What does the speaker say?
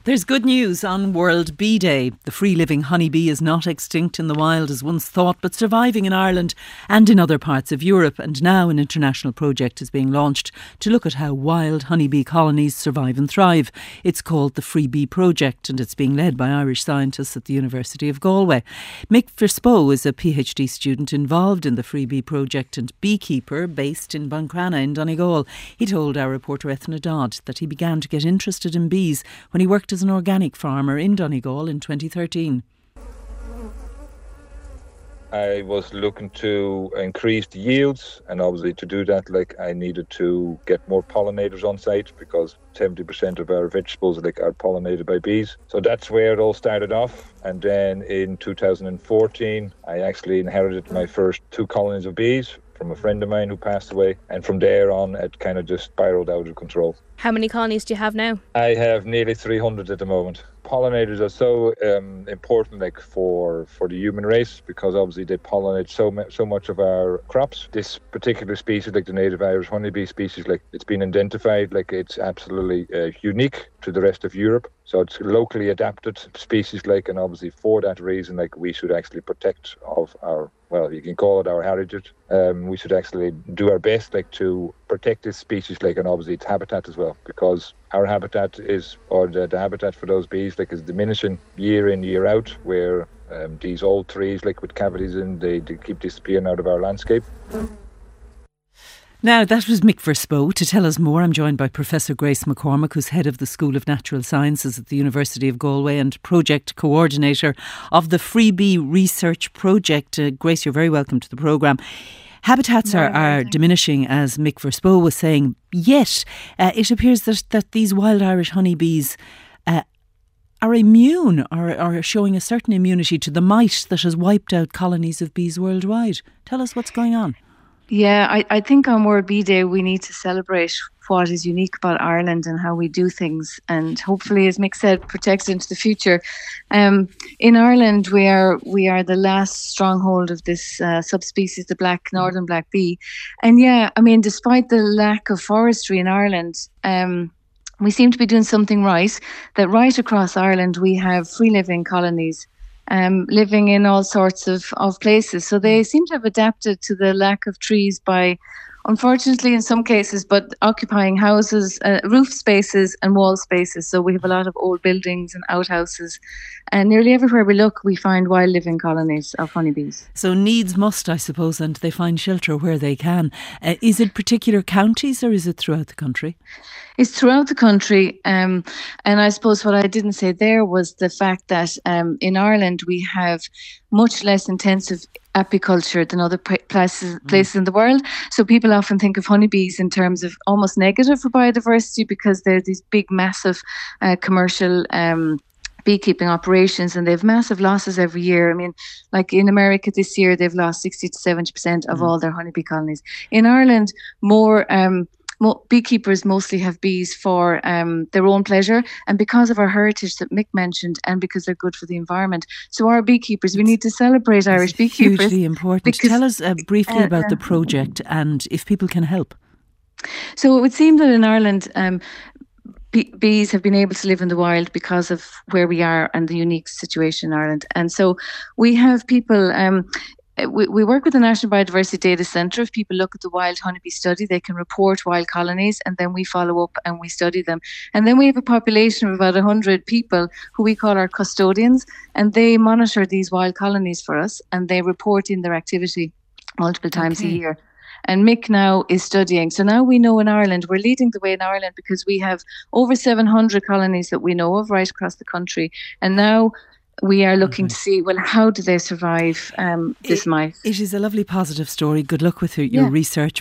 There's good news on World Bee Day. The free-living honeybee is not extinct in the wild as once thought, but surviving in Ireland and in other parts of Europe. And now an international project is being launched to look at how wild honeybee colonies survive and thrive. It's called the Free Bee Project, and it's being led by Irish scientists at the University of Galway. Mick Verspo is a PhD student involved in the Free Bee Project and beekeeper based in Buncrana in Donegal. He told our reporter Ethna Dodd that he began to get interested in bees when he worked as an organic farmer in Donegal in 2013. I was looking to increase the yields, and obviously to do that, I needed to get more pollinators on site because 70% of our vegetables are pollinated by bees. So that's where it all started off. And then in 2014, I actually inherited my first 2 colonies of bees from a friend of mine who passed away, and from there on it kind of just spiraled out of control. How many colonies do you have now? I have nearly 300 at the moment. Pollinators are so important for the human race because obviously they pollinate so much of our crops. This particular species, the native Irish honeybee species, it's been identified it's absolutely unique to the rest of Europe. So it's locally adapted species and obviously for that reason we should actually protect of our, well, you can call it our heritage. We should actually do our best to protect this species and obviously its habitat as well, because our habitat is, or the habitat for those bees is diminishing year in, year out, where these old trees with cavities in, they keep disappearing out of our landscape. Now, that was Mick Verspo. To tell us more, I'm joined by Professor Grace McCormack, who's Head of the School of Natural Sciences at the University of Galway and Project Coordinator of the Free Bee Research Project. Grace, you're very welcome to the programme. Habitats are diminishing, as Mick Verspo was saying, yet it appears that these wild Irish honeybees are immune, or are showing a certain immunity to the mite that has wiped out colonies of bees worldwide. Tell us what's going on. Yeah, I think on World Bee Day we need to celebrate what is unique about Ireland and how we do things, and hopefully, as Mick said, protect into the future. In Ireland, we are the last stronghold of this subspecies, the northern black bee. And yeah, I mean, despite the lack of forestry in Ireland, we seem to be doing something right. That right across Ireland we have free living colonies. Living in all sorts of places. So they seem to have adapted to the lack of trees by, unfortunately in some cases, but occupying houses, roof spaces and wall spaces. So we have a lot of old buildings and outhouses. And nearly everywhere we look, we find wild living colonies of honeybees. So needs must, I suppose, and they find shelter where they can. Is it particular counties or is it throughout the country? It's throughout the country. And I suppose what I didn't say there was the fact that in Ireland we have much less intensive apiculture than other places in the world. So people often think of honeybees in terms of almost negative for biodiversity because they're these big, massive commercial beekeeping operations, and they have massive losses every year. I mean, like in America this year, they've lost 60 to 70% of all their honeybee colonies. In Ireland, more beekeepers mostly have bees for their own pleasure, and because of our heritage that Mick mentioned, and because they're good for the environment. So our beekeepers, we need to celebrate Irish beekeepers. Hugely important. Tell us briefly about the project and if people can help. So it would seem that in Ireland, bees have been able to live in the wild because of where we are and the unique situation in Ireland. And so we have people... We work with the National Biodiversity Data Centre. If people look at the wild honeybee study, they can report wild colonies, and then we follow up and we study them. And then we have a population of about 100 people who we call our custodians, and they monitor these wild colonies for us, and they report in their activity multiple times a year. And Mick now is studying. So now we know in Ireland, we're leading the way in Ireland because we have over 700 colonies that we know of right across the country. And now we are looking to see, well, how do they survive this mite? It is a lovely positive story. Good luck with your research.